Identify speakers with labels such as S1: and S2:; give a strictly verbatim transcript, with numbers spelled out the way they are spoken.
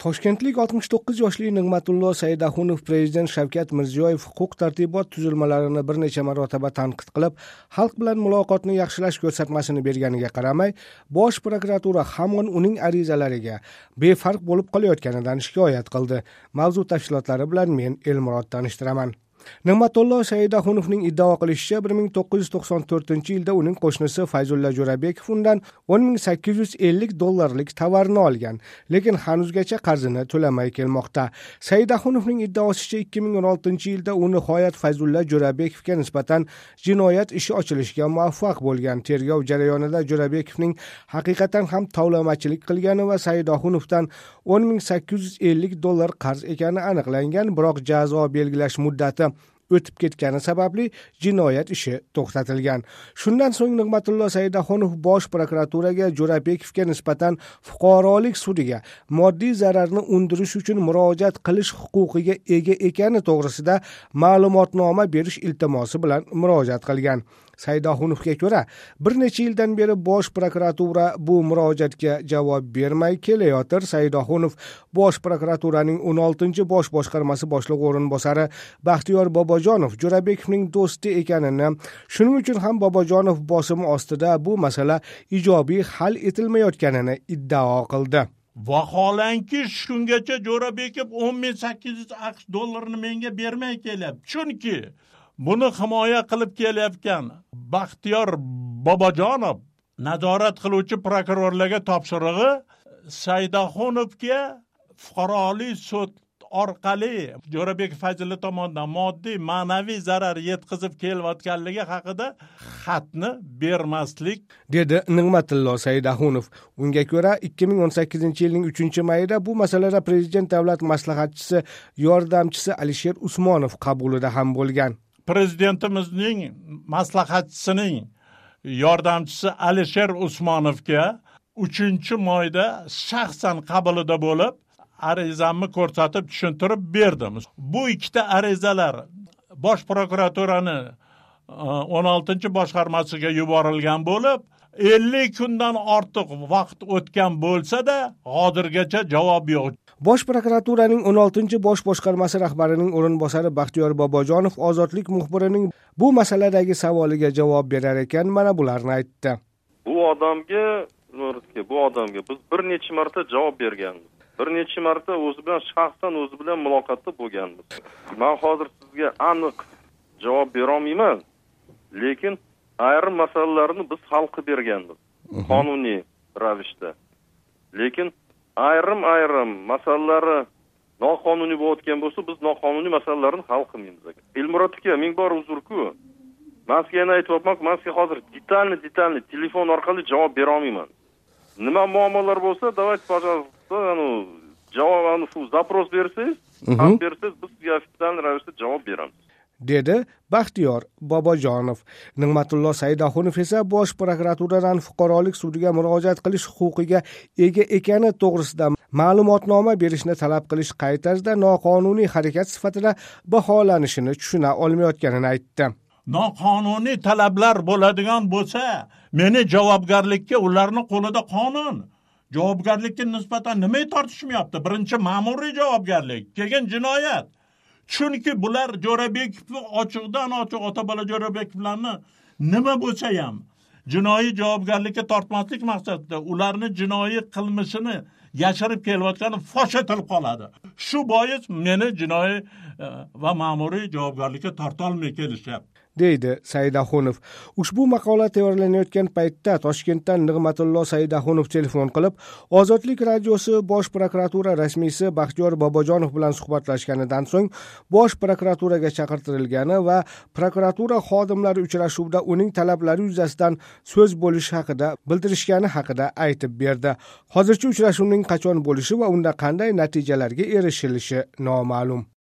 S1: Toshkentlik oltmish to'qqiz yoshli Nig'matullo Saidaxunov Prezident Shavkat Mirziyoyev huquq-tartibot tuzilmalarini bir necha marotaba tanqid qilib, xalq bilan muloqotni yaxshilash ko'rsatmasini berganiga qaramay, Bosh prokuratura hamon uning arizalariga befarq bo'lib qolayotganidan shikoyat qildi. Mavzu tafsilotlari bilan men Elmurod tanishtiraman. Nig'matullo Saidaxunovning iddao qilishicha, bir ming to'qqiz yuz to'qson to'rtinchi yilda uning qo'shnisi Fayzulla Jo'rabekov undan o'n ming sakkiz yuz ellik dollarlik tovarni olgan, lekin hanuzgacha qarzini to'lamay kelmoqda. Saidaxunovning iddaosicha, ikki ming o'n oltinchi yilda u nihoyat Fayzulla Jo'rabekovga nisbatan jinoyat ishi ochilishiga muvaffaq bo'lgan. Tergov jarayonida Jo'rabekovning haqiqatan ham tovlamachilik qilgani va Saidaxunovdan o'n ming sakkiz yuz ellik dollar qarz ekani aniqlangan, biroq jazo belgilash muddati o'tib ketgani sababli jinoyat ishi to'xtatilgan. Shundan so'ng Nig'matullo Saidaxunov Bosh prokuraturaga Jo'rabekovga nisbatan fuqarolik sudiga moddiy zararni undirish uchun murojaat qilish huquqiga ega ekani to'g'risida ma'lumotnoma berish iltimosi bilan murojaat qilgan. Saidaxunovga ko'ra, bir necha yildan beri Bosh prokuratura bu murojaatga javob bermay kelayotir. Saidaxunov Bosh prokuraturaning o'n oltinchi bosh boshqarmasi boshlig'i o'rinbosari Baxtiyor Bobojonov Jo'rabekovning do'sti ekanini, shuning uchun ham Bobojonov bosimi ostida bu masala ijobiy hal etilmayotganini iddao qildi.
S2: Vaholanki shungacha Jo'rabekov o'n ming sakkiz yuz aqsh dollarini menga bermay kelyapti. Chunki buni himoya qilib kelayotgan Baxtiyor Bobojonov nazorat qiluvchi prokurorlarga topshirig'i Saidaxunovga fuqarolik sud orqali Jo'rabekov Fayzulla tomonidan moddiy, ma'naviy zarar yetkazib kelayotganligi haqida xatni bermaslik,
S1: dedi Nig'matullo Saidaxunov. Unga ko'ra, ikki ming o'n sakkizinchi yilning uchinchi mayida bu masalada Prezident davlat maslahatchisi yordamchisi Alisher Usmonov qabulida ham bo'lgan.
S2: Prezidentimizning maslahatchisining yordamchisi Alisher Usmonovga uchinchi mayda shaxsan qabulida bo'lib, arizamni ko'rsatib tushuntirib berdim. Bu ikkita arizalar Bosh prokuraturani o'n oltinchi boshqarmasiga yuborilgan bo'lib, ellik kundan ortiq vaqt o'tgan bo'lsa-da, hozirgacha javob yo'q.
S1: Bosh prokuraturaning o'n oltinchi bosh boshqarmasi rahbarining o'rinbosari Baxtiyor Bobojonov Ozodlik muxbirining bu masaladagi savoliga javob berar ekan, mana bularni aytdi.
S3: Bu odamga, bu odamga biz bir necha marta javob berganmiz. Bir necha marta o'zi bilan shaxsan o'zi bilan muloqotda bo'lganmiz. Men hozir sizga aniq javob bera olmayman, lekin ayrim masalalarni biz hal qilib berganmiz qonuniy ravishda. Lekin ayrim ayrim masalalari noqonuniy bo'layotgan bo'lsa, biz noqonuniy masalalarni hal qilmaymiz. Elmurod aka, ming bor uzr-ku. Men sizga yana aytibman, men sizga hozir detalni detalni telefon orqali javob bera olmayman. Nima muammolar bo'lsa, давайте, пожалуйста, anu javobni shu zapros bersangiz, ham bersangiz, biz sizga ofitsial ravishda javob beramiz,
S1: dedi Baxtiyor Bobojonov. Nig'matullo Saidaxunov esa Bosh prokuraturadan fuqarolik sudiga murojaat qilish huquqiga ega ekani to'g'risida ma'lumotnoma berishni talab qilish qay tarzda noqonuniy harakat sifatida baholanishini tushuna olmayotganini aytdi.
S2: Noqonuniy talablar bo'ladigan bo'lsa, meni javobgarlikka, ularning qo'lida qonun. Javobgarlikka nisbatan nima tortishmayapti? Birinchi ma'muriy javobgarlik, keyin jinoyat. Chunki bular Jo'rabekovni ochiqdan ochiq ota-bola Jo'rabekovlarni nima bo'lsa ham jinoiy javobgarlikka tortmaslik maqsadida ularni jinoiy qilmishini yashirib kelayotgani fosh etilib qoladi. Shu bois meni jinoiy va ma'muriy javobgarlikka torta olmay kelishyapti,
S1: deydi Saidaxunov. Ushbu maqola tayyorlanayotgan paytda Toshkentdan Nig'matullo Saidaxunov telefon qilib, Ozodlik radiosi Bosh prokuratura rasmiysi Baxtiyor Bobojonov bilan suhbatlashganidan so'ng Bosh prokuraturaga chaqirtirilgani va prokuratura xodimlari uchrashuvda uning talablari yuzasidan so'z bo'lishi haqida bildirishgani haqida aytib berdi. Hozircha uchrashuvning qachon bo'lishi va unda qanday natijalarga erishilishi noma'lum.